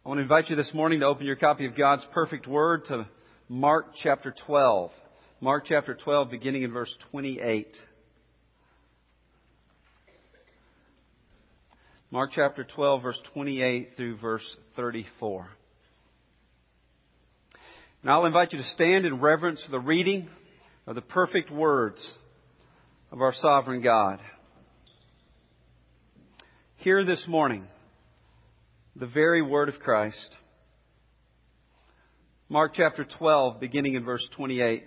I want to invite you this morning to open your copy of God's perfect word to Mark chapter 12. Mark chapter 12, beginning in verse 28. Mark chapter 12, verse 28 through verse 34. And I'll invite you to stand in reverence for the reading of the perfect words of our sovereign God. Hear this morning the very word of Christ. Mark chapter 12, beginning in verse 28.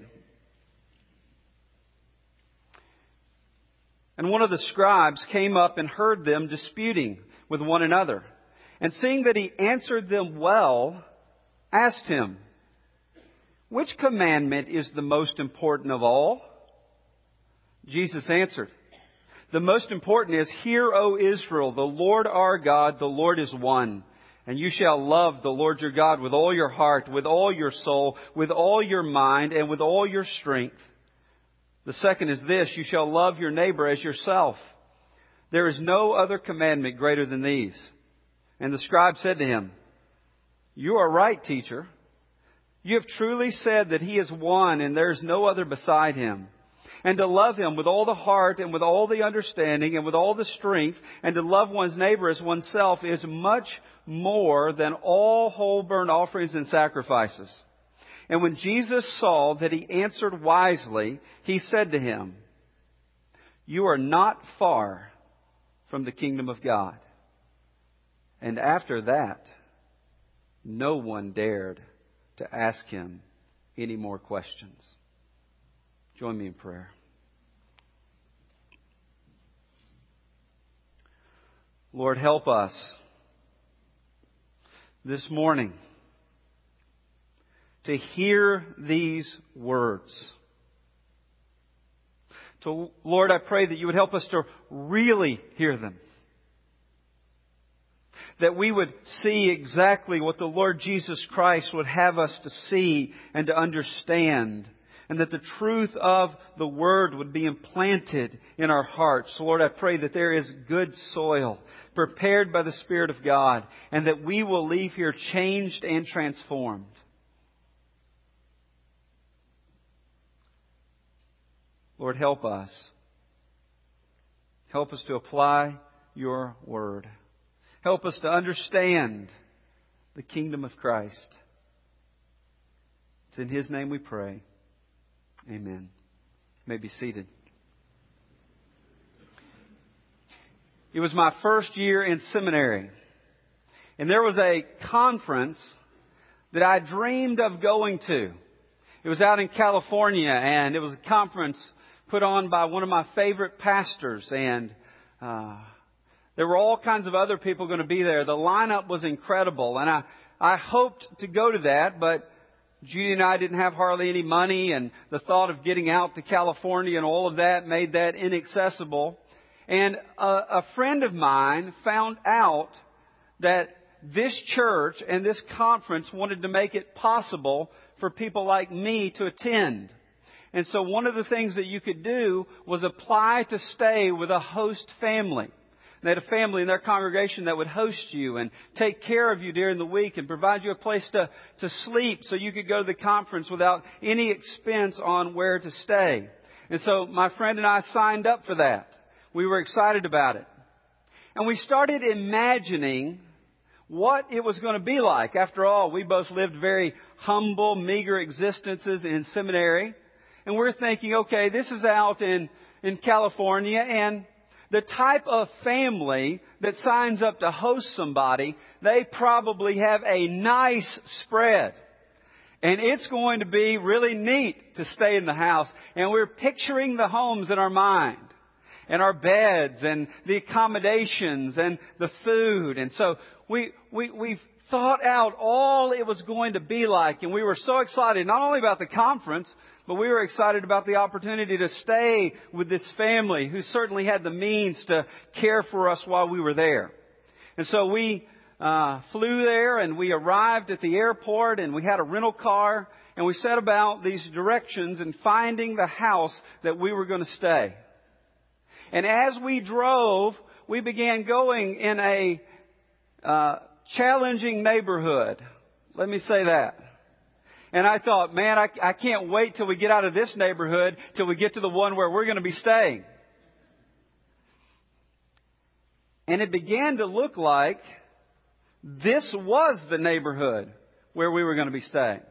And one of the scribes came up and heard them disputing with one another. And seeing that he answered them well, asked him, "Which commandment is the most important of all?" Jesus answered, "The most important is, Hear, O Israel, the Lord our God, the Lord is one. And you shall love the Lord your God with all your heart, with all your soul, with all your mind, and with all your strength. The second is this, you shall love your neighbor as yourself. There is no other commandment greater than these." And the scribe said to him, "You are right, teacher. You have truly said that He is one and there is no other beside Him. And to love Him with all the heart and with all the understanding and with all the strength, and to love one's neighbor as oneself is much more than all whole burnt offerings and sacrifices." And when Jesus saw that he answered wisely, He said to him, "You are not far from the kingdom of God." And after that, no one dared to ask him any more questions. Join me in prayer. Lord, help us this morning to hear these words. Lord, I pray that you would help us to really hear them. That we would see exactly what the Lord Jesus Christ would have us to see and to understand. And that the truth of the Word would be implanted in our hearts. Lord, I pray that there is good soil prepared by the Spirit of God. And that we will leave here changed and transformed. Lord, help us. Help us to apply your Word. Help us to understand the kingdom of Christ. It's in His name we pray. Amen. You may be seated. It was my first year in seminary. And there was a conference that I dreamed of going to. It was out in California, and it was a conference put on by one of my favorite pastors. And there were all kinds of other people going to be there. The lineup was incredible. And I hoped to go to that, but Judy and I didn't have hardly any money, and the thought of getting out to California and all of that made that inaccessible. And a friend of mine found out that this church and this conference wanted to make it possible for people like me to attend. And so one of the things that you could do was apply to stay with a host family. They had a family in their congregation that would host you and take care of you during the week and provide you a place to sleep so you could go to the conference without any expense on where to stay. And so my friend and I signed up for that. We were excited about it. And we started imagining what it was going to be like. After all, we both lived very humble, meager existences in seminary. And we're thinking, okay, this is out in California, and the type of family that signs up to host somebody, they probably have a nice spread. And it's going to be really neat to stay in the house. And we're picturing the homes in our mind. And our beds and the accommodations and the food. And so we've thought out all it was going to be like. And we were so excited, not only about the conference, but we were excited about the opportunity to stay with this family who certainly had the means to care for us while we were there. And so we flew there, and we arrived at the airport, and we had a rental car, and we set about these directions and finding the house that we were going to stay. And as we drove, we began going in a challenging neighborhood. Let me say that. And I thought, man, I can't wait till we get out of this neighborhood till we get to the one where we're going to be staying. And it began to look like this was the neighborhood where we were going to be staying.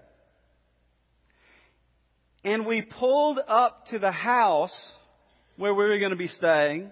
And we pulled up to the house where we were going to be staying.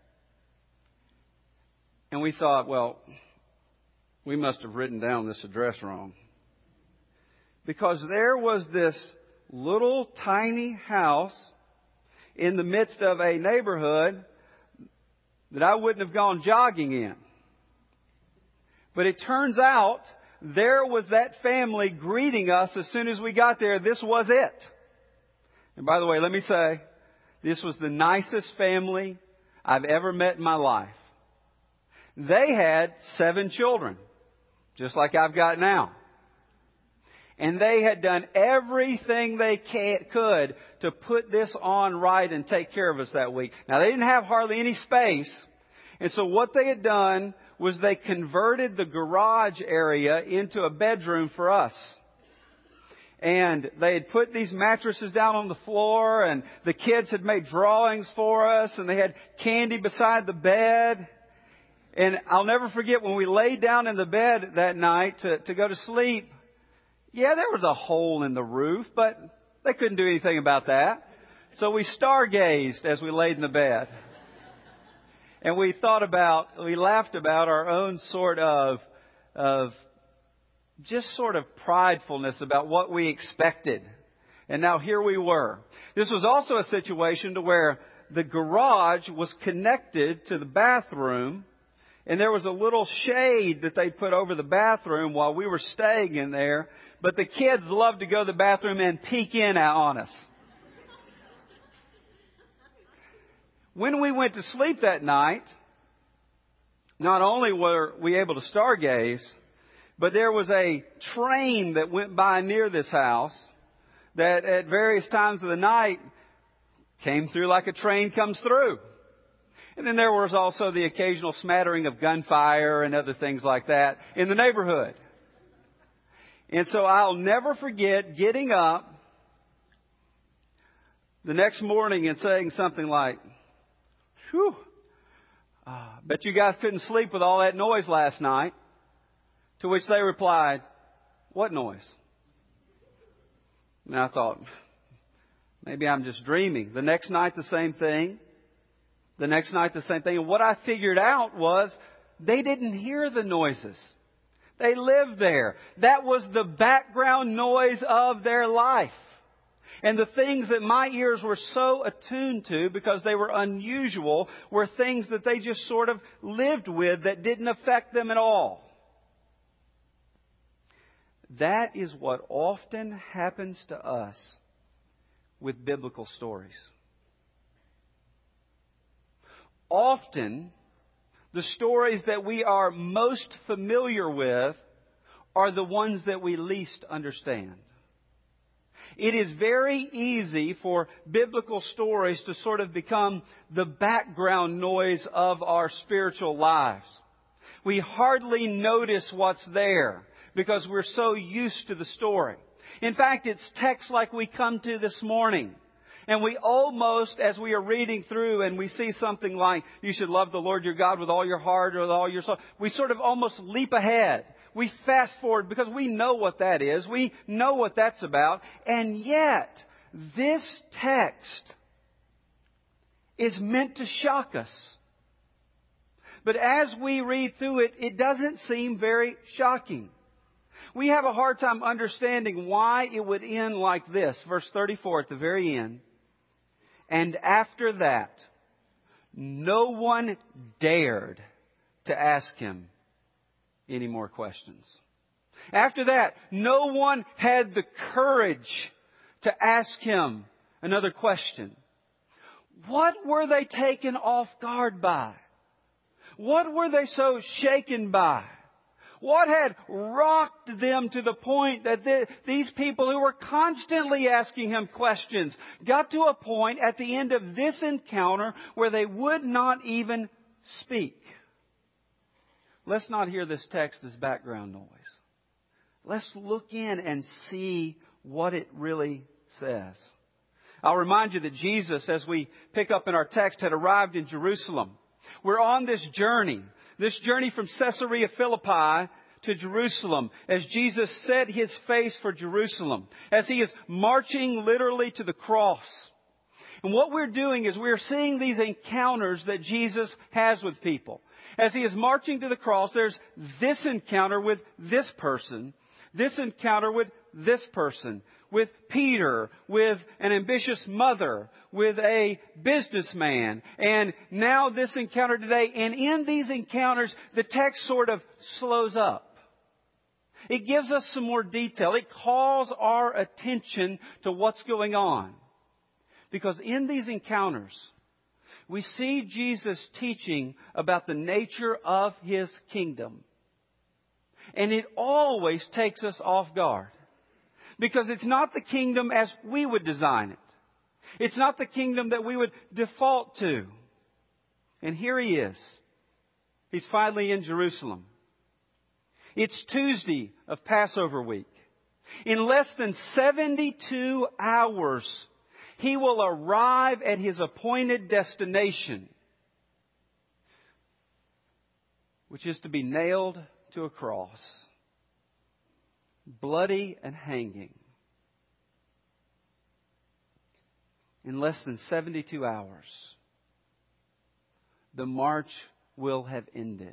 And we thought, well, we must have written down this address wrong. Because there was this little tiny house in the midst of a neighborhood that I wouldn't have gone jogging in. But it turns out there was that family greeting us as soon as we got there. This was it. And by the way, let me say, this was the nicest family I've ever met in my life. They had 7 children, just like I've got now. And they had done everything they could to put this on right and take care of us that week. Now, they didn't have hardly any space. And so what they had done was they converted the garage area into a bedroom for us. And they had put these mattresses down on the floor, and the kids had made drawings for us, and they had candy beside the bed. And I'll never forget when we laid down in the bed that night to go to sleep. Yeah, there was a hole in the roof, but they couldn't do anything about that. So we stargazed as we laid in the bed. And we laughed about our own sort of just sort of pridefulness about what we expected. And now here we were. This was also a situation to where the garage was connected to the bathroom, and there was a little shade that they put over the bathroom while we were staying in there. But the kids loved to go to the bathroom and peek in on us. When we went to sleep that night, not only were we able to stargaze, but there was a train that went by near this house that at various times of the night came through like a train comes through. And then there was also the occasional smattering of gunfire and other things like that in the neighborhood. And so I'll never forget getting up the next morning and saying something like, "Whew, bet you guys couldn't sleep with all that noise last night." To which they replied, "What noise?" And I thought, maybe I'm just dreaming. The next night, the same thing. The next night, the same thing. And what I figured out was they didn't hear the noises. They lived there. That was the background noise of their life. And the things that my ears were so attuned to, because they were unusual, were things that they just sort of lived with that didn't affect them at all. That is what often happens to us with biblical stories. Often, the stories that we are most familiar with are the ones that we least understand. It is very easy for biblical stories to sort of become the background noise of our spiritual lives. We hardly notice what's there because we're so used to the story. In fact, it's texts like we come to this morning. And we almost, as we are reading through and we see something like, you should love the Lord your God with all your heart or with all your soul, we sort of almost leap ahead. We fast forward because we know what that is. We know what that's about. And yet, this text is meant to shock us. But as we read through it, it doesn't seem very shocking. We have a hard time understanding why it would end like this. Verse 34 at the very end. And after that, no one dared to ask him any more questions. After that, no one had the courage to ask him another question. What were they taken off guard by? What were they so shaken by? What had rocked them to the point that these people who were constantly asking him questions got to a point at the end of this encounter where they would not even speak? let's not hear this text as background noise. Let's look in and see what it really says. I'll remind you that Jesus, as we pick up in our text, had arrived in Jerusalem. We're on this journey from Caesarea Philippi to Jerusalem, as Jesus set His face for Jerusalem, as He is marching literally to the cross. And what we're doing is we're seeing these encounters that Jesus has with people. As He is marching to the cross, there's this encounter with this person, this encounter with this person, with Peter, with an ambitious mother, with a businessman, and now this encounter today. And in these encounters, the text sort of slows up. It gives us some more detail. It calls our attention to what's going on. Because in these encounters, we see Jesus teaching about the nature of His kingdom. And it always takes us off guard. Because it's not the kingdom as we would design it. It's not the kingdom that we would default to. And here He is. He's finally in Jerusalem. It's Tuesday of Passover week. In less than 72 hours, He will arrive at His appointed destination, which is to be nailed to a cross, bloody and hanging. In less than 72 hours, the march will have ended.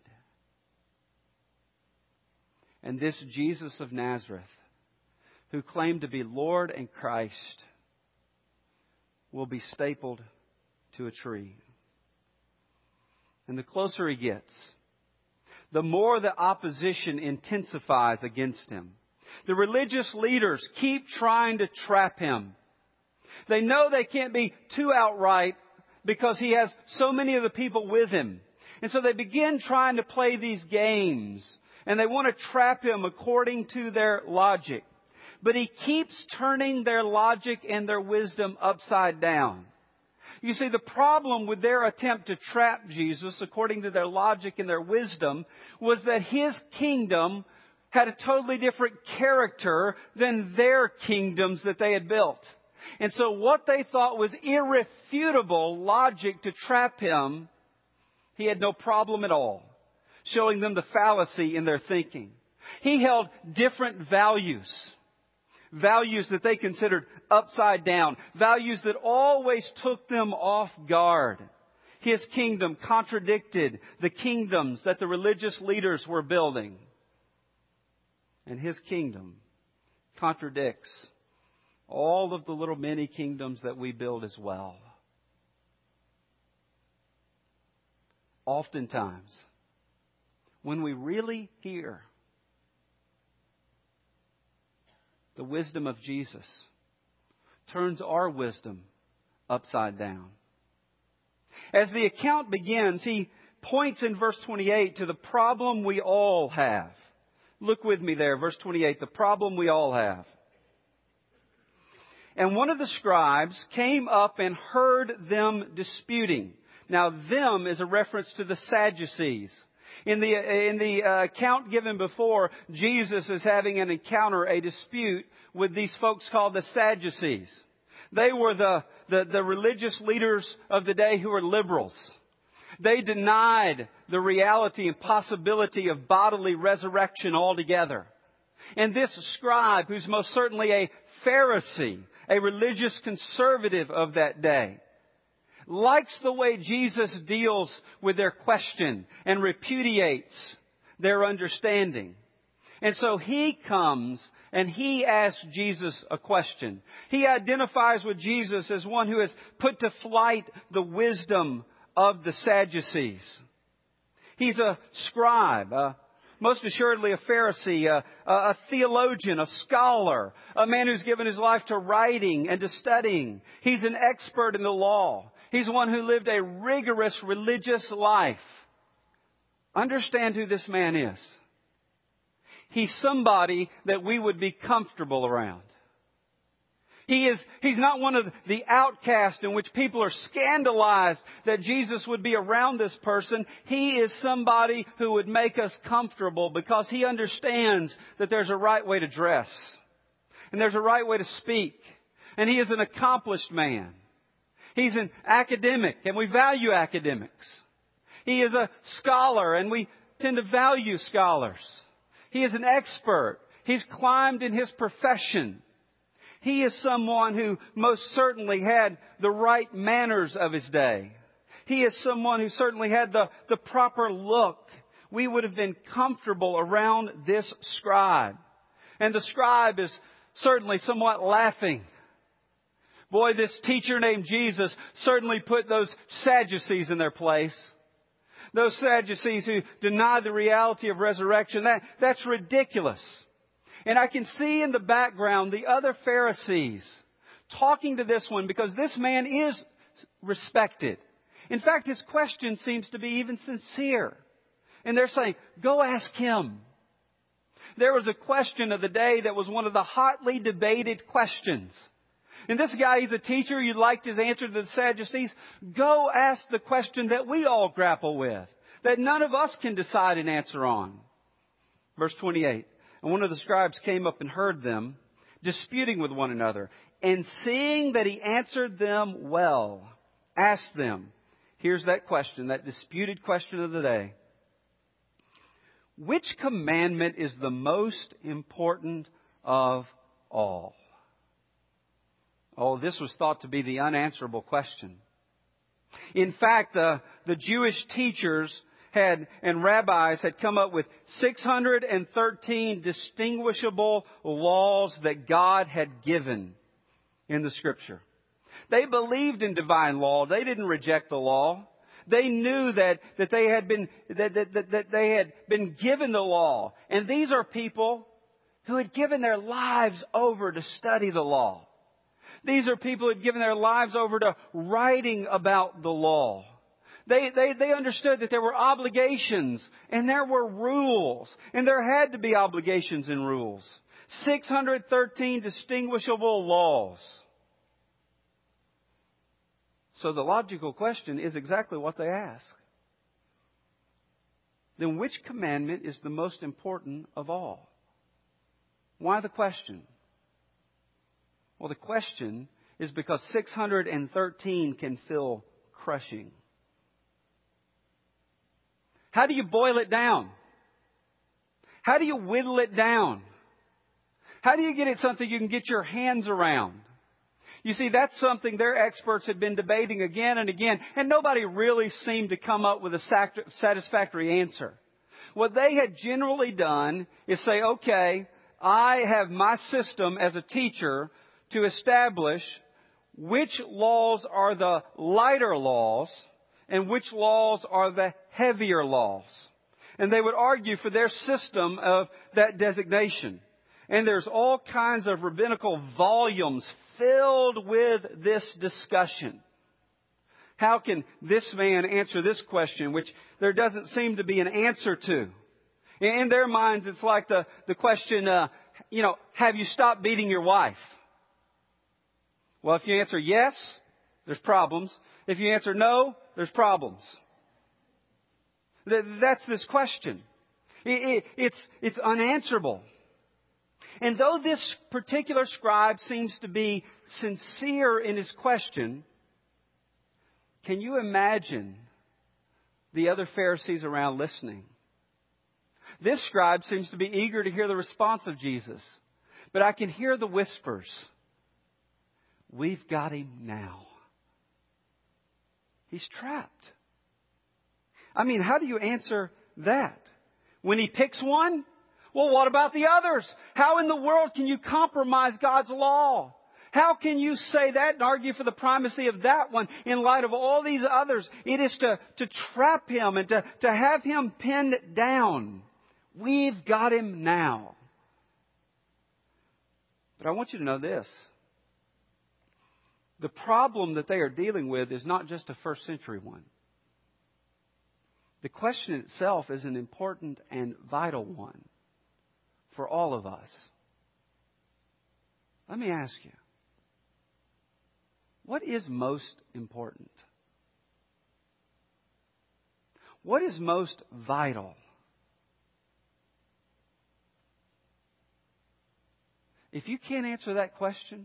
And this Jesus of Nazareth, who claimed to be Lord and Christ, will be stapled to a tree. And the closer He gets, the more the opposition intensifies against Him. The religious leaders keep trying to trap Him. They know they can't be too outright because He has so many of the people with Him. And so they begin trying to play these games. And they want to trap Him according to their logic. But He keeps turning their logic and their wisdom upside down. You see, the problem with their attempt to trap Jesus according to their logic and their wisdom was that His kingdom had a totally different character than their kingdoms that they had built. And so what they thought was irrefutable logic to trap Him, He had no problem at all showing them the fallacy in their thinking. He held different values. Values that they considered upside down. Values that always took them off guard. His kingdom contradicted the kingdoms that the religious leaders were building. And His kingdom contradicts all of the little mini kingdoms that we build as well. Oftentimes, when we really hear the wisdom of Jesus, turns our wisdom upside down. As the account begins, He points in verse 28 to the problem we all have. Look with me there, verse 28, the problem we all have. And one of the scribes came up and heard them disputing. Now, them is a reference to the Sadducees. In the account given before, Jesus is having an encounter, a dispute with these folks called the Sadducees. They were the religious leaders of the day who were liberals. They denied the reality and possibility of bodily resurrection altogether. And this scribe, who's most certainly a Pharisee, a religious conservative of that day, likes the way Jesus deals with their question and repudiates their understanding. And so he comes and he asks Jesus a question. He identifies with Jesus as one who has put to flight the wisdom of the Sadducees. He's a scribe, most assuredly a Pharisee, a theologian, a scholar, a man who's given his life to writing and to studying. He's an expert in the law. He's one who lived a rigorous religious life. Understand who this man is. He's somebody that we would be comfortable around. He's not one of the outcasts in which people are scandalized that Jesus would be around this person. He is somebody who would make us comfortable because He understands that there's a right way to dress. And there's a right way to speak. And He is an accomplished man. He's an academic, and we value academics. He is a scholar, and we tend to value scholars. He is an expert. He's climbed in his profession. He is someone who most certainly had the right manners of his day. He is someone who certainly had the proper look. We would have been comfortable around this scribe. And the scribe is certainly somewhat laughing. Boy, this teacher named Jesus certainly put those Sadducees in their place. Those Sadducees who deny the reality of resurrection. That's ridiculous. And I can see in the background the other Pharisees talking to this one because this man is respected. In fact, his question seems to be even sincere. And they're saying, go ask him. There was a question of the day that was one of the hotly debated questions. And this guy, he's a teacher. You liked his answer to the Sadducees. Go ask the question that we all grapple with, that none of us can decide an answer on. Verse 28. And one of the scribes came up and heard them disputing with one another. And seeing that he answered them well, asked them. Here's that question, that disputed question of the day. Which commandment is the most important of all? Oh, this was thought to be the unanswerable question. In fact, the Jewish teachers and rabbis had come up with 613 distinguishable laws that God had given in the Scripture. They believed in divine law. They didn't reject the law. They knew that they had been given the law. And these are people who had given their lives over to study the law. These are people who had given their lives over to writing about the law. They understood that there were obligations and there were rules. And there had to be obligations and rules. 613 distinguishable laws. So the logical question is exactly what they ask. Then which commandment is the most important of all? Why the question? Well, the question is because 613 can feel crushing. How do you boil it down? How do you whittle it down? How do you get it something you can get your hands around? You see, that's something their experts had been debating again and again, and nobody really seemed to come up with a satisfactory answer. What they had generally done is say, okay, I have my system as a teacher to establish which laws are the lighter laws and which laws are the heavier laws. And they would argue for their system of that designation. And there's all kinds of rabbinical volumes filled with this discussion. How can this man answer this question, which there doesn't seem to be an answer to? In their minds, it's like the question, have you stopped beating your wife? Well, if you answer yes, there's problems. If you answer no, there's problems. That's this question. It's unanswerable. And though this particular scribe seems to be sincere in his question, can you imagine the other Pharisees around listening? This scribe seems to be eager to hear the response of Jesus. But I can hear the whispers. We've got him now. He's trapped. I mean, how do you answer that? When he picks one? Well, what about the others? How in the world can you compromise God's law? How can you say that and argue for the primacy of that one in light of all these others? It is to trap him and to have him pinned down. We've got him now. But I want you to know this. The problem that they are dealing with is not just a first century one. The question itself is an important and vital one for all of us. Let me ask you, What is most important? What is most vital? If you can't answer that question,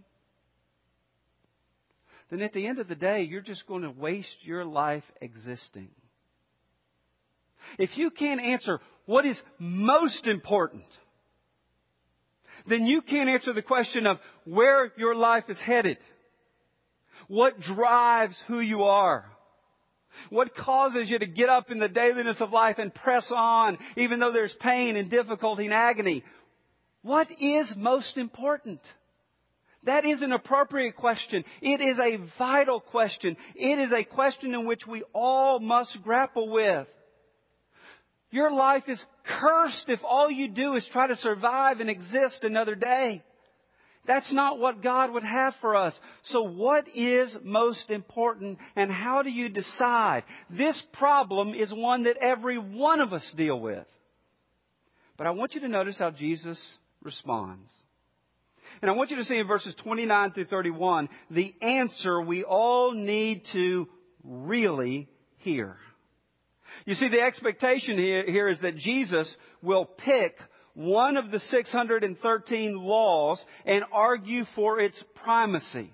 then at the end of the day, you're just going to waste your life existing. If you can't answer what is most important, then you can't answer the question of where your life is headed. What drives who you are? What causes you to get up in the dailiness of life and press on, even though there's pain and difficulty and agony? What is most important? That is an appropriate question. It is a vital question. It is a question in which we all must grapple with. Your life is cursed if all you do is try to survive and exist another day. That's not what God would have for us. So what is most important, and how do you decide? This problem is one that every one of us deal with. But I want you to notice how Jesus responds. And I want you to see in verses 29 through 31 the answer we all need to really hear. You see, the expectation here is that Jesus will pick one of the 613 laws and argue for its primacy.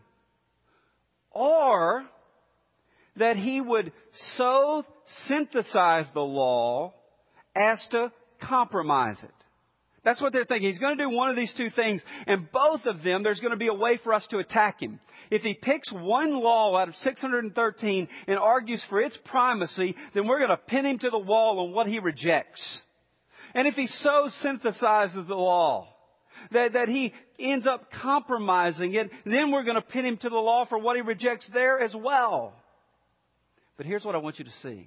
Or that He would so synthesize the law as to compromise it. That's what they're thinking. He's going to do one of these two things, and both of them, there's going to be a way for us to attack Him. If He picks one law out of 613 and argues for its primacy, then we're going to pin Him to the wall on what He rejects. And if He so synthesizes the law that He ends up compromising it, then we're going to pin Him to the law for what He rejects there as well. But here's what I want you to see.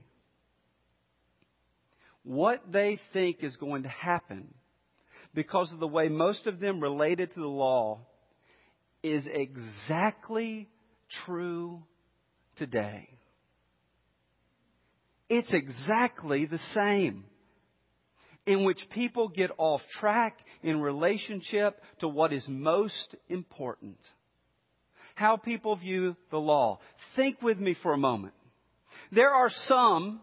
What they think is going to happen, because of the way most of them related to the law, is exactly true today. It's exactly the same, in which people get off track in relationship to what is most important. How people view the law. Think with me for a moment. There are some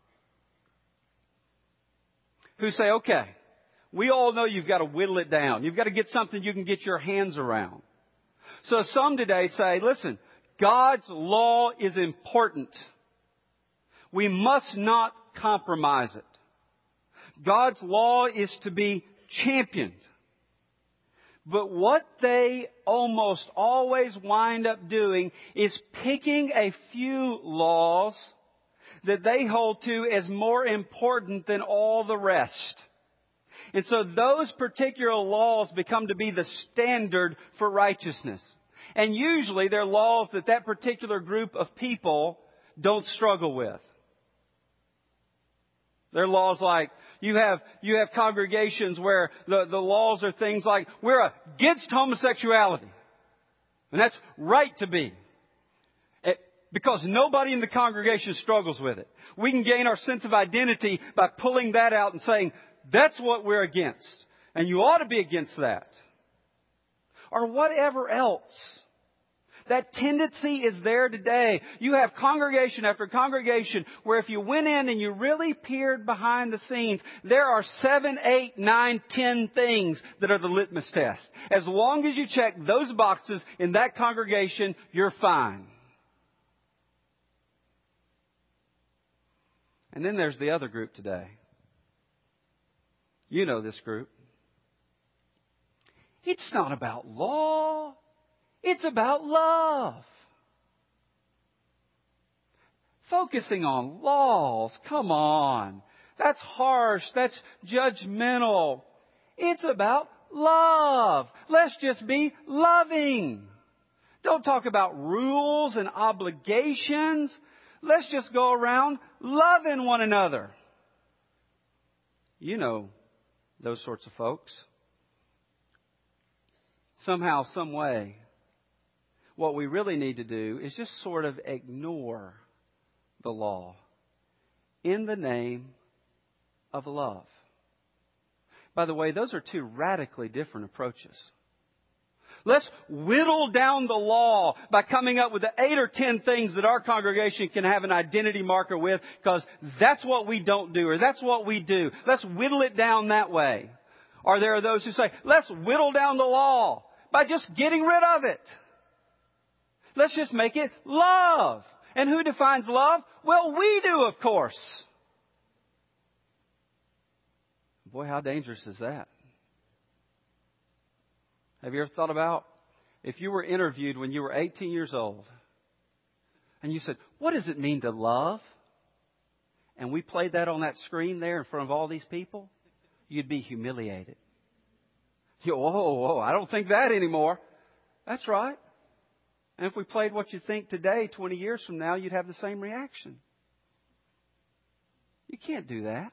who say, okay, we all know you've got to whittle it down. You've got to get something you can get your hands around. So some today say, listen, God's law is important. We must not compromise it. God's law is to be championed. But what they almost always wind up doing is picking a few laws that they hold to as more important than all the rest. And so those particular laws become to be the standard for righteousness. And usually they're laws that that particular group of people don't struggle with. They're laws like, you have congregations where the laws are things like, we're against homosexuality. And that's right to be. Because nobody in the congregation struggles with it. We can gain our sense of identity by pulling that out and saying, that's what we're against. And you ought to be against that. Or whatever else. That tendency is there today. You have congregation after congregation where if you went in and you really peered behind the scenes, there are 7, 8, 9, 10 things that are the litmus test. As long as you check those boxes in that congregation, you're fine. And then there's the other group today. You know this group. It's not about law. It's about love. Focusing on laws. Come on. That's harsh. That's judgmental. It's about love. Let's just be loving. Don't talk about rules and obligations. Let's just go around loving one another. You know those sorts of folks. Somehow, some way, what we really need to do is just sort of ignore the law in the name of love. By the way, those are two radically different approaches. Let's whittle down the law by coming up with the 8 or 10 things that our congregation can have an identity marker with, because that's what we don't do, or that's what we do. Let's whittle it down that way. Or there are those who say, let's whittle down the law by just getting rid of it. Let's just make it love. And who defines love? Well, we do, of course. Boy, how dangerous is that? Have you ever thought about if you were interviewed when you were 18 years old and you said, what does it mean to love? And we played that on that screen there in front of all these people, you'd be humiliated. Whoa, I don't think that anymore. That's right. And if we played what you think today, 20 years from now, you'd have the same reaction. You can't do that.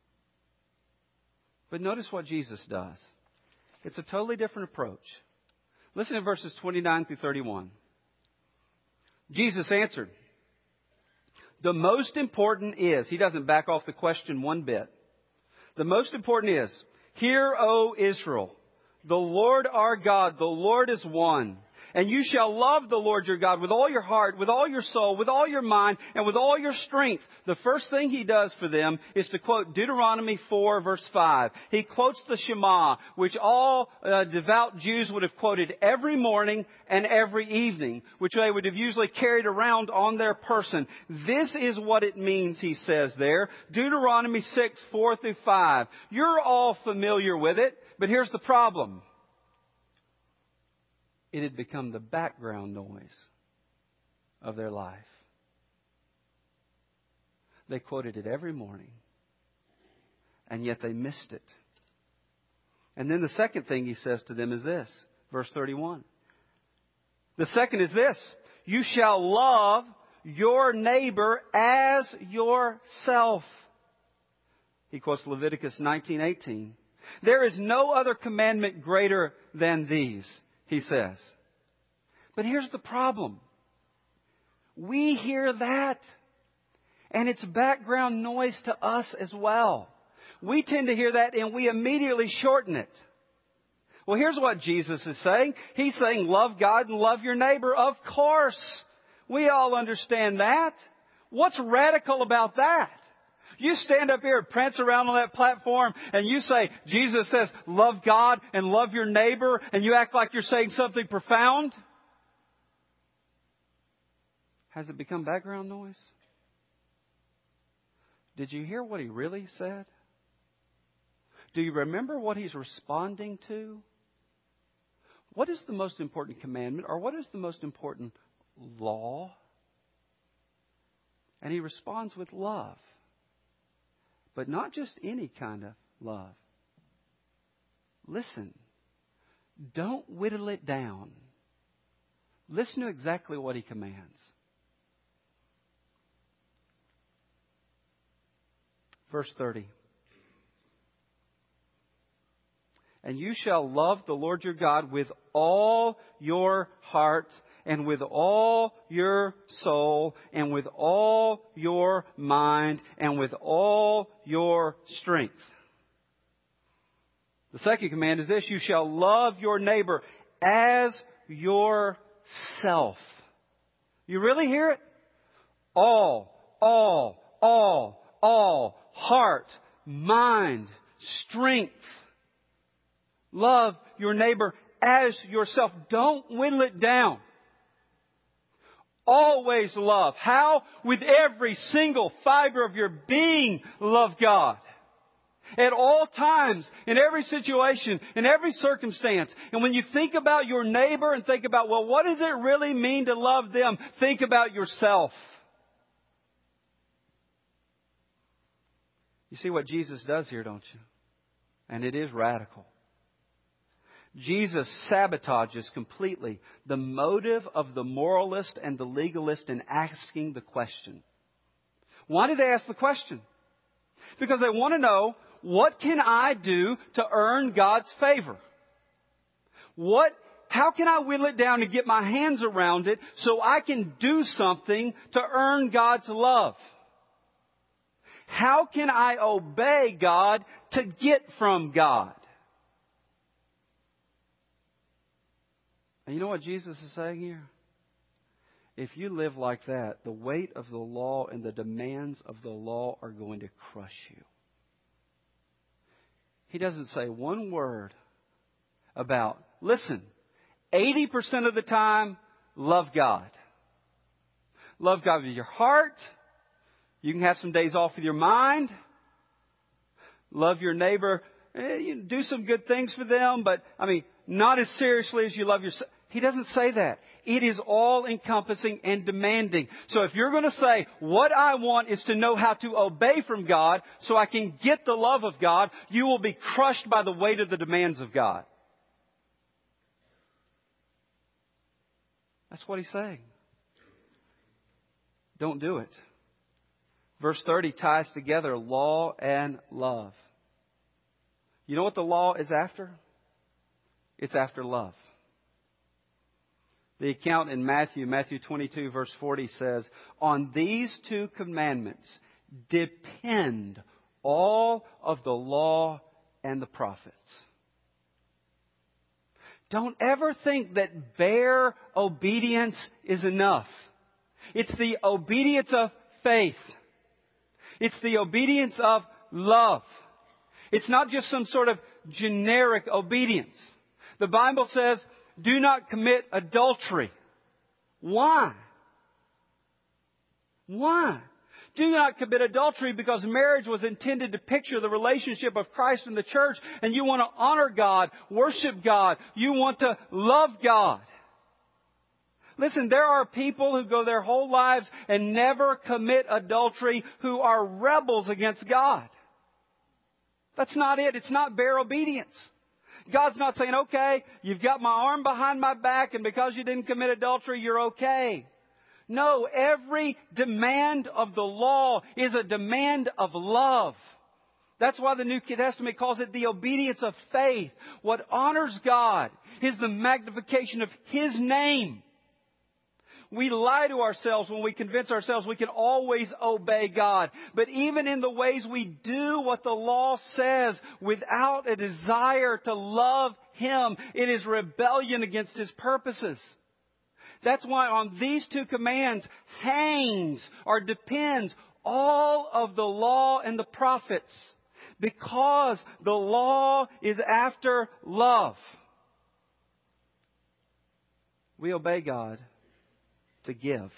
But notice what Jesus does. It's a totally different approach. Listen to verses 29 through 31. Jesus answered, the most important is, he doesn't back off the question one bit. The most important is, hear, O Israel, the Lord our God, the Lord is one. And you shall love the Lord your God with all your heart, with all your soul, with all your mind, and with all your strength. The first thing he does for them is to quote Deuteronomy 4, verse 5. He quotes the Shema, which all devout Jews would have quoted every morning and every evening, which they would have usually carried around on their person. This is what it means, he says there. Deuteronomy 6, 4 through 5. You're all familiar with it, but here's the problem. It had become the background noise of their life. They quoted it every morning, and yet they missed it. And then the second thing he says to them is this, verse 31. The second is this, you shall love your neighbor as yourself. He quotes Leviticus 19:18. There is no other commandment greater than these, he says. But here's the problem. We hear that, and it's background noise to us as well. We tend to hear that, and we immediately shorten it. Well, here's what Jesus is saying. He's saying, love God and love your neighbor. Of course. We all understand that. What's radical about that? You stand up here and prance around on that platform and you say, Jesus says, love God and love your neighbor, and you act like you're saying something profound? Has it become background noise? Did you hear what he really said? Do you remember what he's responding to? What is the most important commandment, or what is the most important law? And he responds with love. But not just any kind of love. Listen. Don't whittle it down. Listen to exactly what he commands. Verse 30. And you shall love the Lord your God with all your heart, and with all your soul, and with all your mind, and with all your strength. The second command is this, you shall love your neighbor as yourself. You really hear it? All, heart, mind, strength. Love your neighbor as yourself. Don't whittle it down. Always love. How? With every single fiber of your being, love God. At all times, in every situation, in every circumstance. And when you think about your neighbor and think about, well, what does it really mean to love them? Think about yourself. You see what Jesus does here, don't you? And it is radical. Jesus sabotages completely the motive of the moralist and the legalist in asking the question. Why do they ask the question? Because they want to know, what can I do to earn God's favor? How can I whittle it down and get my hands around it so I can do something to earn God's love? How can I obey God to get from God? And you know what Jesus is saying here? If you live like that, the weight of the law and the demands of the law are going to crush you. He doesn't say one word about, listen, 80% of the time, love God. Love God with your heart. You can have some days off with your mind. Love your neighbor. You do some good things for them, but, not as seriously as you love yourself. He doesn't say that. It is all-encompassing and demanding. So if you're going to say, what I want is to know how to obey from God so I can get the love of God, you will be crushed by the weight of the demands of God. That's what he's saying. Don't do it. Verse 30 ties together law and love. You know what the law is after? It's after love. The account in Matthew 22, verse 40 says, on these two commandments depend all of the law and the prophets. Don't ever think that bare obedience is enough. It's the obedience of faith. It's the obedience of love. It's not just some sort of generic obedience. The Bible says, do not commit adultery. Why? Why? Do not commit adultery because marriage was intended to picture the relationship of Christ and the church, and you want to honor God, worship God. You want to love God. Listen, there are people who go their whole lives and never commit adultery who are rebels against God. That's not it. It's not bare obedience. God's not saying, okay, you've got my arm behind my back, and because you didn't commit adultery, you're okay. No, every demand of the law is a demand of love. That's why the New Testament calls it the obedience of faith. What honors God is the magnification of His name. We lie to ourselves when we convince ourselves we can always obey God. But even in the ways we do what the law says without a desire to love Him, it is rebellion against His purposes. That's why on these two commands hangs or depends all of the law and the prophets. Because the law is after love. We obey God to give.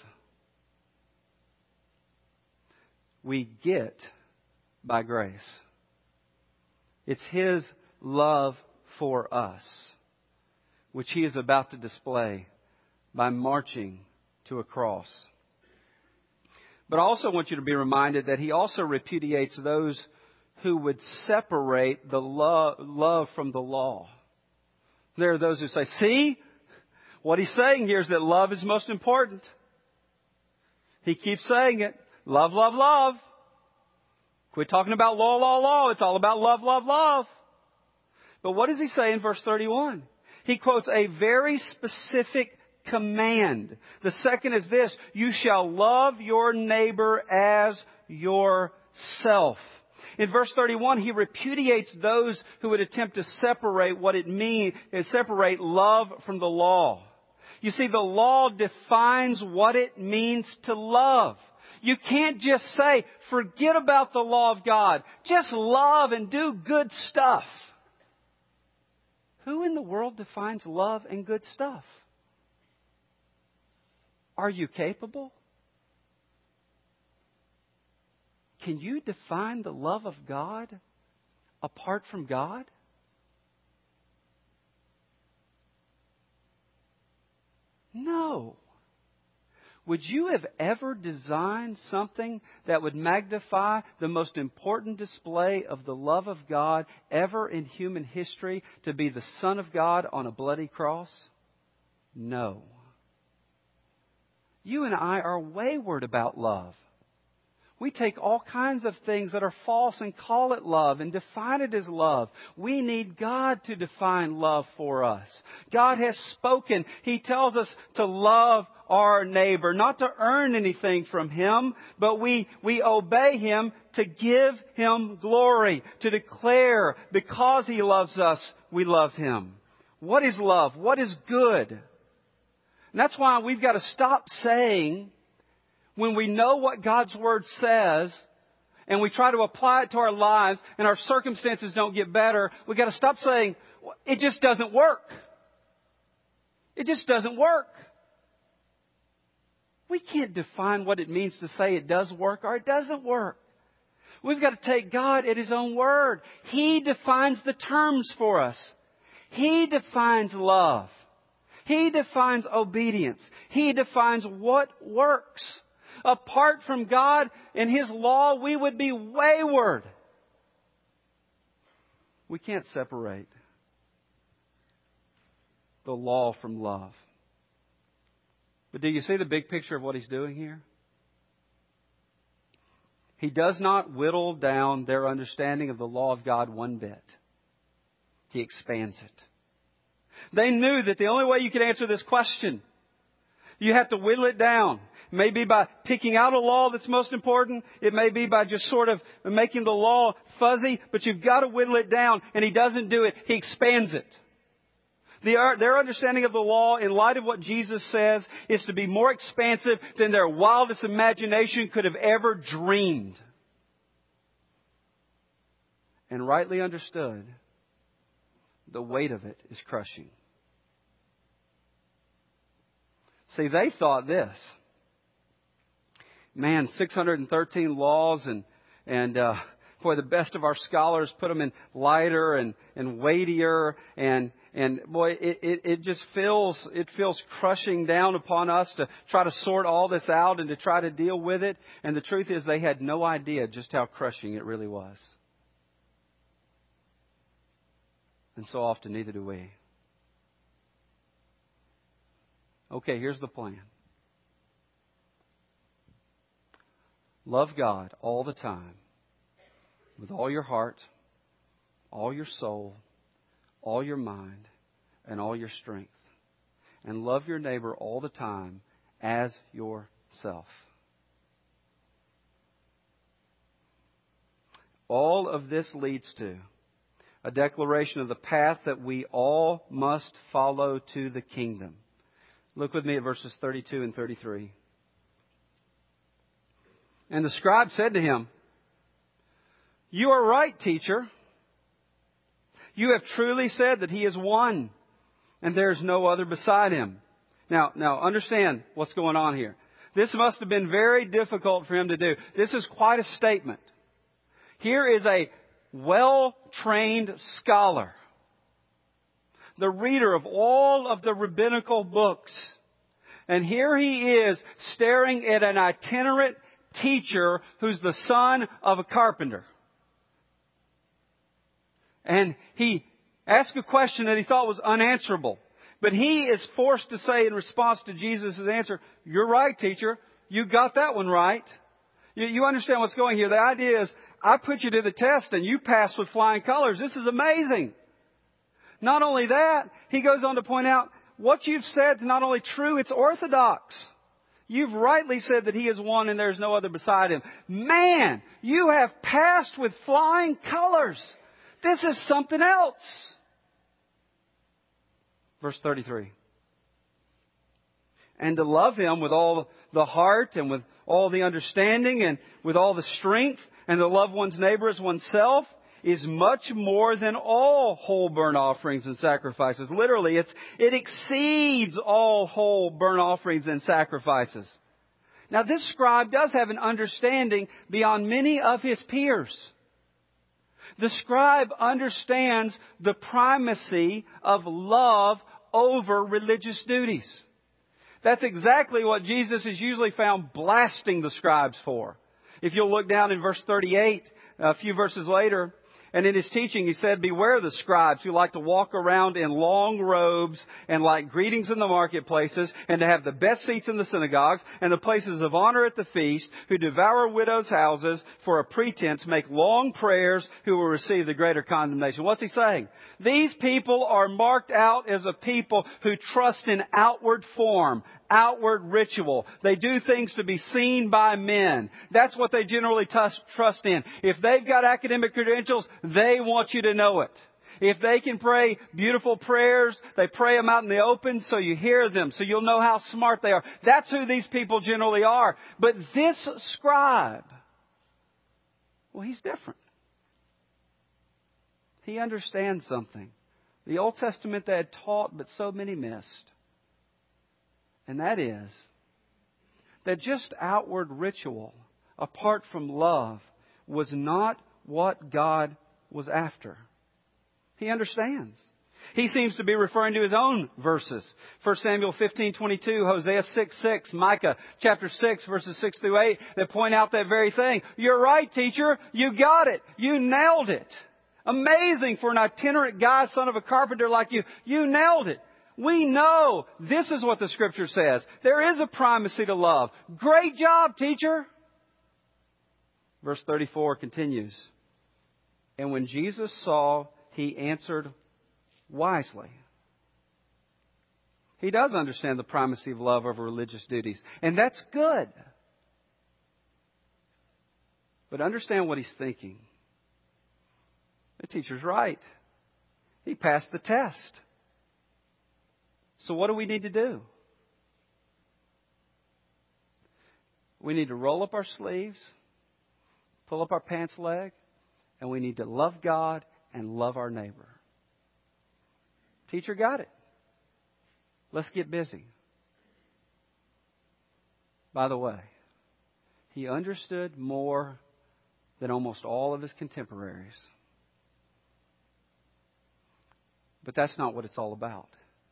We get by grace. It's His love for us, which He is about to display by marching to a cross. But I also want you to be reminded that He also repudiates those who would separate the love from the law. There are those who say, see, what he's saying here is that love is most important. He keeps saying it. Love, love, love. Quit talking about law, law, law. It's all about love, love, love. But what does he say in verse 31? He quotes a very specific command. The second is this: you shall love your neighbor as yourself. In verse 31, he repudiates those who would attempt to separate what it means, separate love from the law. You see, the law defines what it means to love. You can't just say, forget about the law of God. Just love and do good stuff. Who in the world defines love and good stuff? Are you capable? Can you define the love of God apart from God? No. Would you have ever designed something that would magnify the most important display of the love of God ever in human history to be the Son of God on a bloody cross? No. You and I are wayward about love. We take all kinds of things that are false and call it love and define it as love. We need God to define love for us. God has spoken. He tells us to love our neighbor, not to earn anything from Him, but we obey Him to give Him glory, to declare because He loves us, we love Him. What is love? What is good? And that's why we've got to stop saying, when we know what God's Word says, and we try to apply it to our lives, and our circumstances don't get better, we've got to stop saying, it just doesn't work. It just doesn't work. We can't define what it means to say it does work or it doesn't work. We've got to take God at His own word. He defines the terms for us. He defines love. He defines obedience. He defines what works. Apart from God and His law, we would be wayward. We can't separate the law from love. But do you see the big picture of what He's doing here? He does not whittle down their understanding of the law of God one bit. He expands it. They knew that the only way you could answer this question, you have to whittle it down. It may be by picking out a law that's most important. It may be by just sort of making the law fuzzy. But you've got to whittle it down. And He doesn't do it. He expands it. Their understanding of the law, in light of what Jesus says, is to be more expansive than their wildest imagination could have ever dreamed. And rightly understood, the weight of it is crushing. See, they thought this. Man, 613 laws and boy, the best of our scholars put them in lighter and weightier and boy, it just feels crushing down upon us to try to sort all this out and to try to deal with it. And the truth is, they had no idea just how crushing it really was. And so often, neither do we. Okay, here's the plan. Love God all the time, with all your heart, all your soul, all your mind, and all your strength. And love your neighbor all the time as yourself. All of this leads to a declaration of the path that we all must follow to the kingdom. Look with me at verses 32 and 33. And the scribe said to Him, "You are right, teacher. You have truly said that He is one, and there is no other beside Him." Now understand what's going on here. This must have been very difficult for him to do. This is quite a statement. Here is a well-trained scholar, the reader of all of the rabbinical books. And here he is staring at an itinerant teacher who's the son of a carpenter. And he asked a question that he thought was unanswerable. But he is forced to say in response to Jesus' answer, "You're right, teacher. You got that one right." You understand what's going here. The idea is, I put you to the test and you passed with flying colors. This is amazing. Not only that, he goes on to point out, what you've said is not only true, it's orthodox. You've rightly said that He is one and there's no other beside Him. Man, you have passed with flying colors. This is something else. Verse 33. And to love Him with all the heart and with all the understanding and with all the strength, and to love one's neighbor as oneself, is much more than all whole burnt offerings and sacrifices. Literally, it exceeds all whole burnt offerings and sacrifices. Now, this scribe does have an understanding beyond many of his peers. The scribe understands the primacy of love over religious duties. That's exactly what Jesus is usually found blasting the scribes for. If you'll look down in verse 38, a few verses later, and in His teaching He said, "Beware the scribes who like to walk around in long robes and like greetings in the marketplaces and to have the best seats in the synagogues and the places of honor at the feast, who devour widows' houses for a pretense, make long prayers, who will receive the greater condemnation." What's He saying? These people are marked out as a people who trust in outward form, outward ritual. They do things to be seen by men. That's what they generally trust in. If they've got academic credentials, they want you to know it. If they can pray beautiful prayers, they pray them out in the open so you hear them, so you'll know how smart they are. That's who these people generally are. But this scribe, well, he's different. He understands something. The Old Testament they had taught, but so many missed. And that is that just outward ritual, apart from love, was not what God was after. He understands. He seems to be referring to his own verses. 1 Samuel 15:22, Hosea 6:6, Micah chapter 6, verses 6 through 8, that point out that very thing. You're right, teacher. You got it. You nailed it. Amazing for an itinerant guy, son of a carpenter like you. You nailed it. We know this is what the Scripture says. There is a primacy to love. Great job, teacher. Verse 34 continues. And when Jesus saw, He answered wisely. He does understand the primacy of love over religious duties. And that's good. But understand what he's thinking. The teacher's right. He passed the test. So what do we need to do? We need to roll up our sleeves, pull up our pants leg, and we need to love God and love our neighbor. Teacher got it. Let's get busy. By the way, he understood more than almost all of his contemporaries. But that's not what it's all about.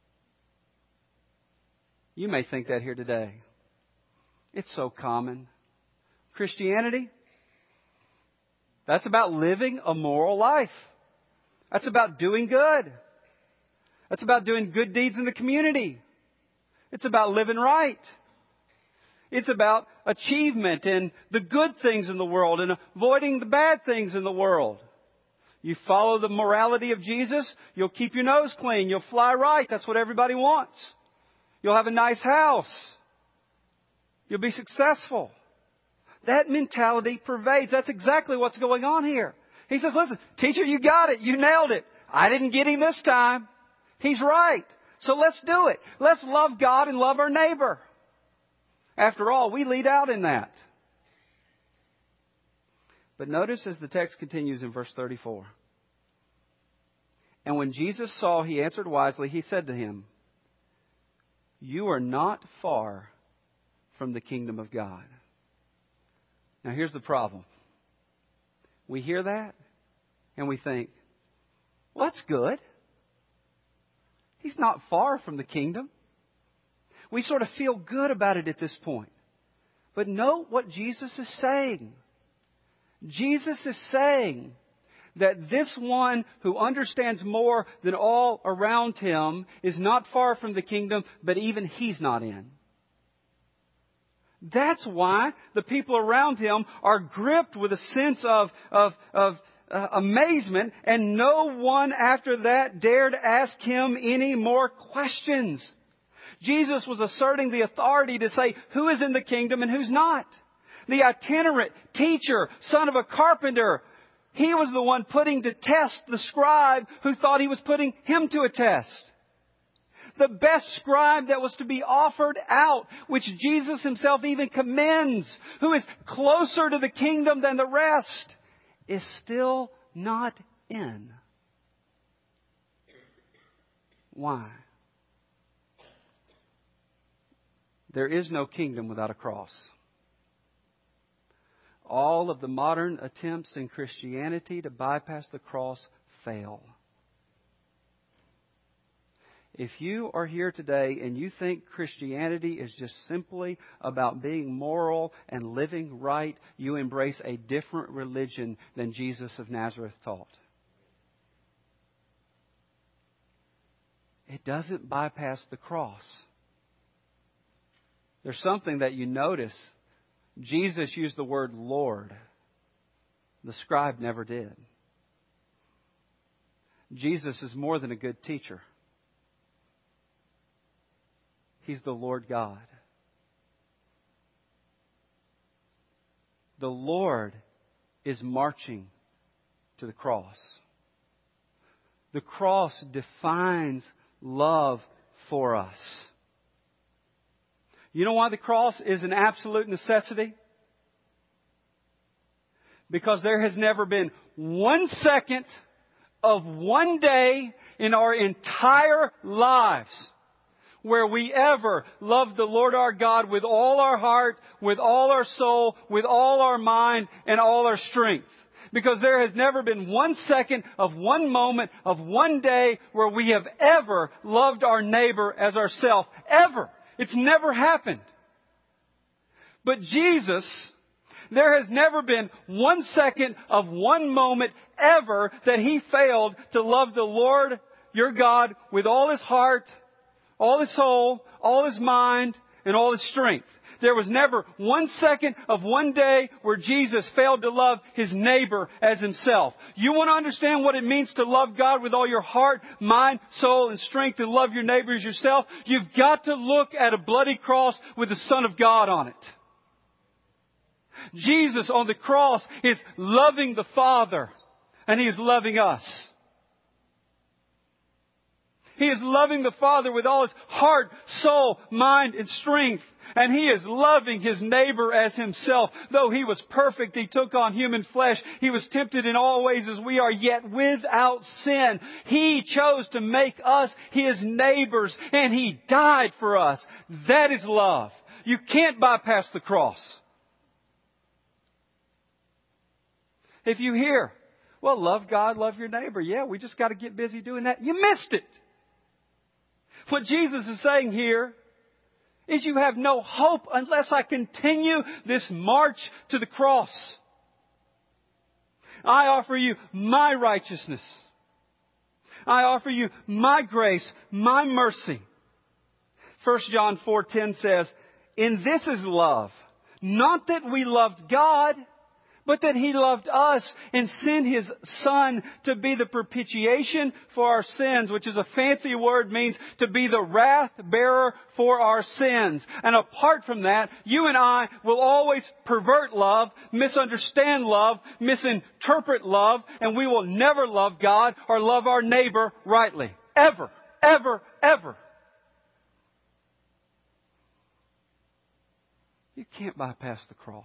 You may think that here today. It's so common. Christianity, that's about living a moral life. That's about doing good. That's about doing good deeds in the community. It's about living right. It's about achievement and the good things in the world and avoiding the bad things in the world. You follow the morality of Jesus, you'll keep your nose clean. You'll fly right. That's what everybody wants. You'll have a nice house. You'll be successful. That mentality pervades. That's exactly what's going on here. He says, listen, teacher, you got it. You nailed it. I didn't get him this time. He's right. So let's do it. Let's love God and love our neighbor. After all, we lead out in that. But notice as the text continues in verse 34. And when Jesus saw, he answered wisely. He said to him, you are not far from the kingdom of God. Now here's the problem. We hear that and we think, well, that's good. He's not far from the kingdom. We sort of feel good about it at this point. But note what Jesus is saying. Jesus is saying that this one who understands more than all around him is not far from the kingdom, but even he's not in. That's why the people around him are gripped with a sense of amazement, and no one after that dared ask him any more questions. Jesus was asserting the authority to say who is in the kingdom and who's not. The itinerant teacher, son of a carpenter, he was the one putting to test the scribe who thought he was putting him to a test. The best scribe that was to be offered out, which Jesus himself even commends, who is closer to the kingdom than the rest, is still not in. Why? There is no kingdom without a cross. All of the modern attempts in Christianity to bypass the cross fail. If you are here today and you think Christianity is just simply about being moral and living right, you embrace a different religion than Jesus of Nazareth taught. It doesn't bypass the cross. There's something that you notice. Jesus used the word Lord. The scribe never did. Jesus is more than a good teacher. He's the Lord God. The Lord is marching to the cross. The cross defines love for us. You know why the cross is an absolute necessity? Because there has never been 1 second of one day in our entire lives where we ever loved the Lord our God with all our heart, with all our soul, with all our mind, and all our strength. Because there has never been 1 second of one moment of one day where we have ever loved our neighbor as ourselves. Ever. It's never happened. But Jesus, there has never been 1 second of one moment ever that He failed to love the Lord your God with all His heart, all His soul, all His mind, and all His strength. There was never 1 second of one day where Jesus failed to love His neighbor as Himself. You want to understand what it means to love God with all your heart, mind, soul, and strength, and love your neighbor as yourself? You've got to look at a bloody cross with the Son of God on it. Jesus on the cross is loving the Father, and He is loving us. He is loving the Father with all His heart, soul, mind, and strength. And He is loving His neighbor as Himself. Though He was perfect, He took on human flesh. He was tempted in all ways as we are, yet without sin. He chose to make us His neighbors, and He died for us. That is love. You can't bypass the cross. If you hear, well, love God, love your neighbor. Yeah, we just got to get busy doing that. You missed it. What Jesus is saying here is you have no hope unless I continue this march to the cross. I offer you my righteousness. I offer you my grace, my mercy. 1 John 4:10 says, "In this is love, not that we loved God, but that He loved us and sent His Son to be the propitiation for our sins," which is a fancy word, means to be the wrath bearer for our sins. And apart from that, you and I will always pervert love, misunderstand love, misinterpret love, and we will never love God or love our neighbor rightly. Ever, ever, ever. You can't bypass the cross.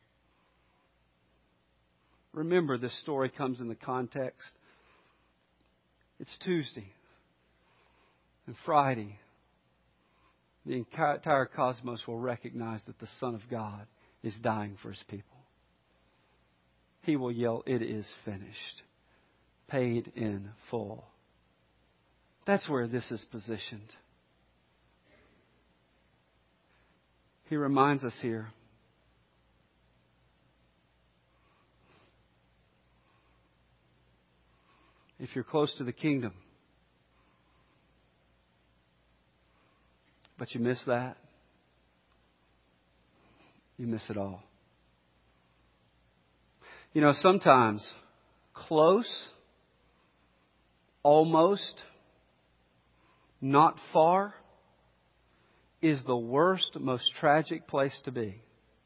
Remember, this story comes in the context. It's Tuesday and Friday. The entire cosmos will recognize that the Son of God is dying for His people. He will yell, "It is finished." Paid in full. That's where this is positioned. He reminds us here. If you're close to the kingdom, but you miss that, you miss it all. You know, sometimes close, almost, not far, is the worst, most tragic place to be.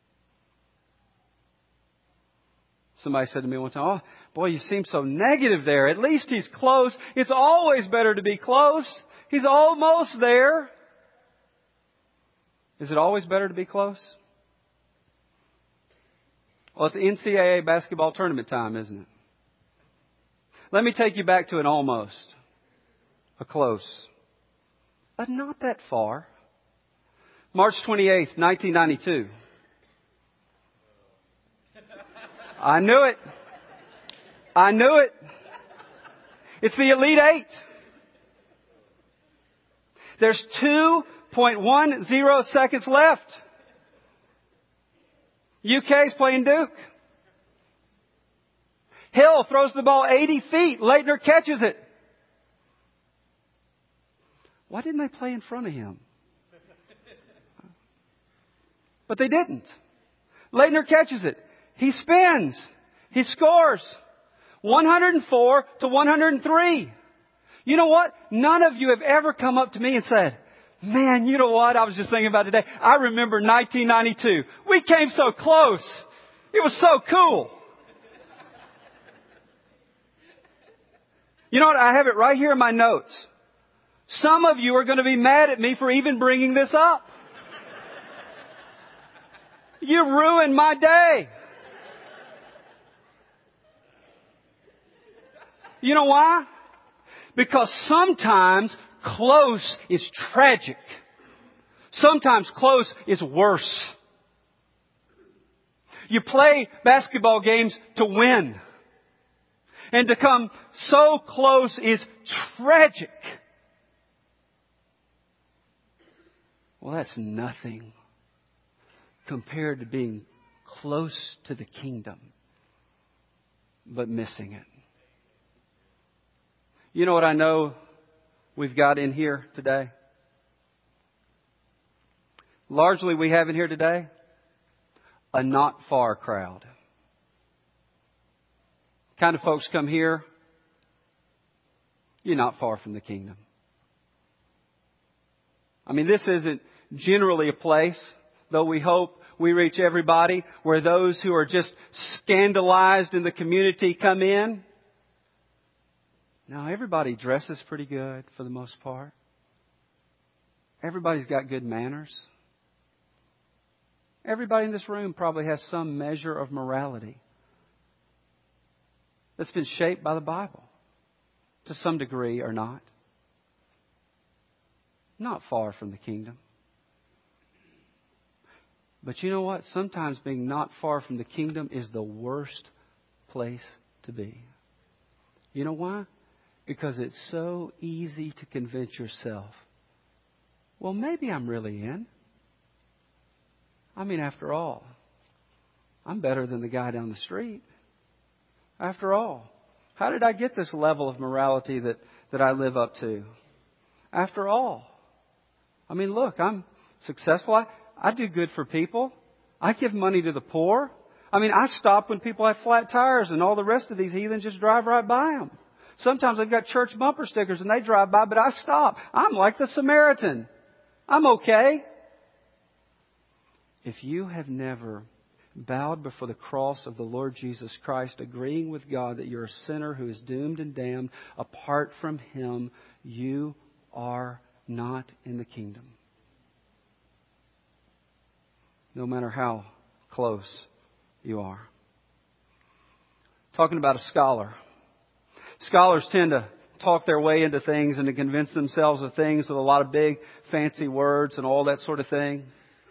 Somebody said to me one time, "Oh, boy, you seem so negative there. At least he's close." It's always better to be close. He's almost there. Is it always better to be close? Well, it's NCAA basketball tournament time, isn't it? Let me take you back to an almost, a close, but not that far. March 28th, 1992. I knew it. I knew it. It's the Elite Eight. There's 2.10 seconds left. UK's playing Duke. Hill throws the ball 80 feet. Leitner catches it. Why didn't they play in front of him? But they didn't. Leitner catches it. He spins. He scores. 104 to 103. You know what? None of you have ever come up to me and said, "Man, you know what I was just thinking about today? I remember 1992. We came so close. It was so cool." You know what? I have it right here in my notes. Some of you are going to be mad at me for even bringing this up. You ruined my day. You know why? Because sometimes close is tragic. Sometimes close is worse. You play basketball games to win. And to come so close is tragic. Well, that's nothing compared to being close to the kingdom, but missing it. You know what I know we've got in here today? Largely we have in here today a not far crowd. Kind of folks come here, you're not far from the kingdom. I mean, this isn't generally a place, though we hope we reach everybody, where those who are just scandalized in the community come in. No, everybody dresses pretty good for the most part. Everybody's got good manners. Everybody in this room probably has some measure of morality that's been shaped by the Bible to some degree or not. Not far from the kingdom. But you know what? Sometimes being not far from the kingdom is the worst place to be. You know why? Because it's so easy to convince yourself, well, maybe I'm really in. I mean, after all, I'm better than the guy down the street. After all, how did I get this level of morality that I live up to? After all, I mean, look, I'm successful. I do good for people. I give money to the poor. I mean, I stop when people have flat tires and all the rest of these heathens just drive right by them. Sometimes they've got church bumper stickers and they drive by, but I stop. I'm like the Samaritan. I'm okay. If you have never bowed before the cross of the Lord Jesus Christ, agreeing with God that you're a sinner who is doomed and damned, apart from Him, you are not in the kingdom. No matter how close you are. Talking about a scholar. Scholars tend to talk their way into things and to convince themselves of things with a lot of big, fancy words and all that sort of thing.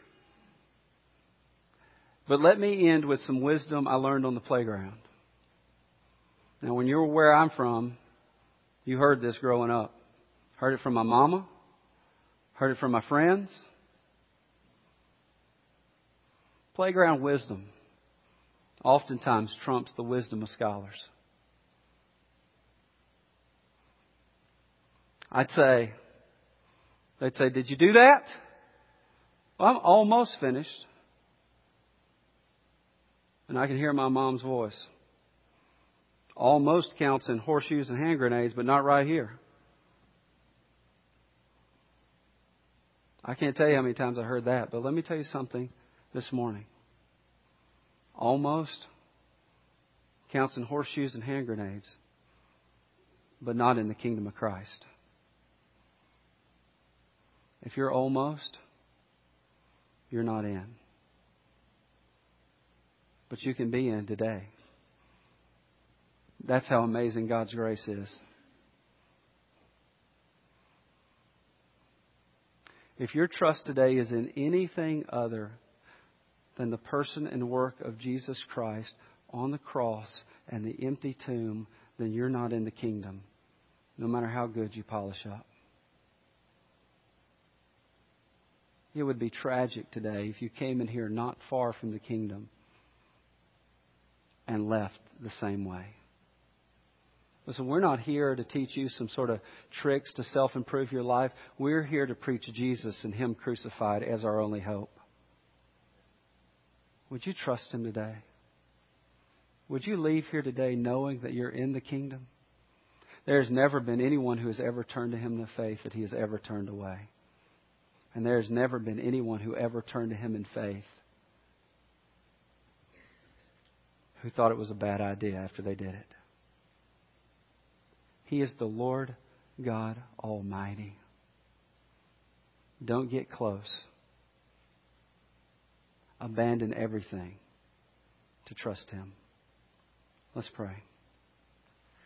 But let me end with some wisdom I learned on the playground. Now, when you're where I'm from, you heard this growing up. Heard it from my mama. Heard it from my friends. Playground wisdom oftentimes trumps the wisdom of scholars. They'd say, did you do that? Well, I'm almost finished. And I can hear my mom's voice. Almost counts in horseshoes and hand grenades, but not right here. I can't tell you how many times I heard that, but let me tell you something this morning. Almost counts in horseshoes and hand grenades, but not in the kingdom of Christ. If you're almost, you're not in. But you can be in today. That's how amazing God's grace is. If your trust today is in anything other than the person and work of Jesus Christ on the cross and the empty tomb, then you're not in the kingdom, no matter how good you polish up. It would be tragic today if you came in here not far from the kingdom and left the same way. Listen, we're not here to teach you some sort of tricks to self-improve your life. We're here to preach Jesus and Him crucified as our only hope. Would you trust Him today? Would you leave here today knowing that you're in the kingdom? There has never been anyone who has ever turned to Him in faith that He has ever turned away. And there has never been anyone who ever turned to Him in faith who thought it was a bad idea after they did it. He is the Lord God Almighty. Don't get close. Abandon everything to trust Him. Let's pray.